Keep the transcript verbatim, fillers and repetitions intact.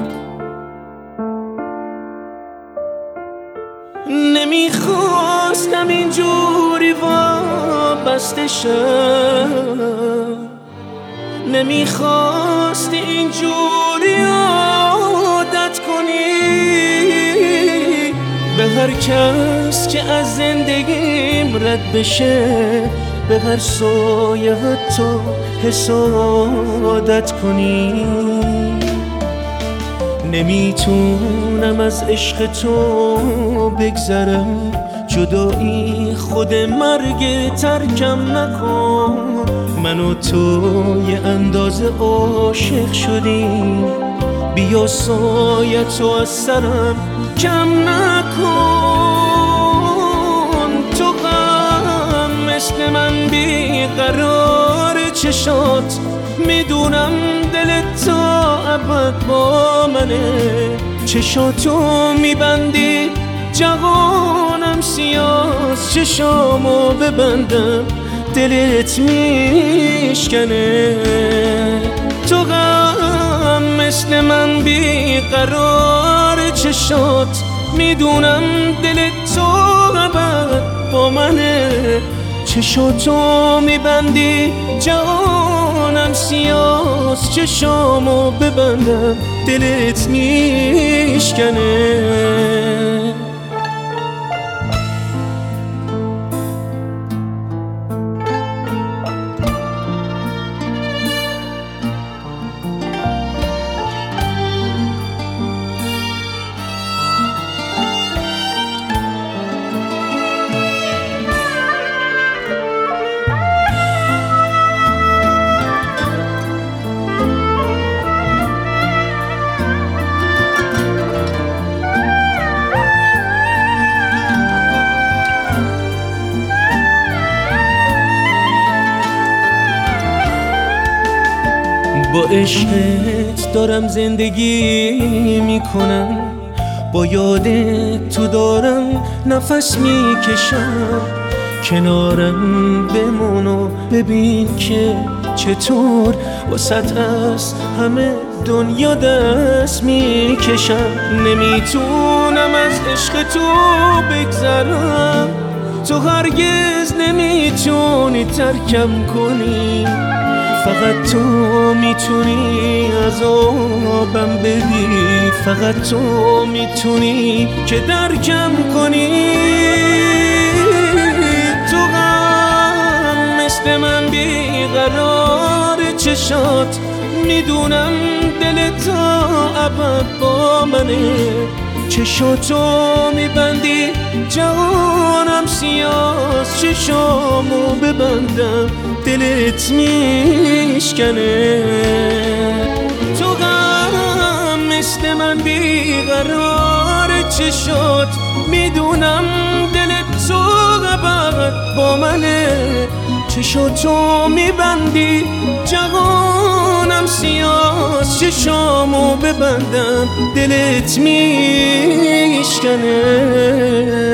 نمیخواستم اینجوری وابسته شم، نمیخواستی اینجوری عادت کنی به هر کس که از زندگیم رد بشه، به هر سایه حتی حسادت کنی. نمیتونم از عشق تو بگذرم، جدایی خود مرگ ترکم نکن. من و تو یه اندازه عاشق شدیم، بیا سایه تو از سرم کم نکن. تو غم مثل من بیقرار چشات، میدونم دلت تا ابد با منه. چشاتو میبندی جوانم سیاس، چشامو ببندم دلت میشکنه. تو غم مثل من بیقرار چشات، میدونم دلت تو ابد با منه. چشاتو میبندی جوانم سیاس، چشامو ببندم دلت میشکنه. با عشقت دارم زندگی میکنم، با یادت تو دارم نفس میکشم. کنارم بمون و ببین که چطور واسط از همه دنیا دست میکشم. نمیتونم از عشق تو بگذرم، تو هرگز نمیتونی ترکم کنی. فقط تو میتونی عذابم بدی، فقط تو میتونی که درکم کنی. تو غم مثل من بیقرار چشات، میدونم دلت تا ابد با منه. چشاتو میبندی جوانم سیاس، چشامو ببندم دلت میشکنه. تو غم مثل من بیقرار چشات، میدونم دلت تو ابد با منه. چشاتو میبندی جوانم سیاس، چشامو ببندم دلت میشکنه.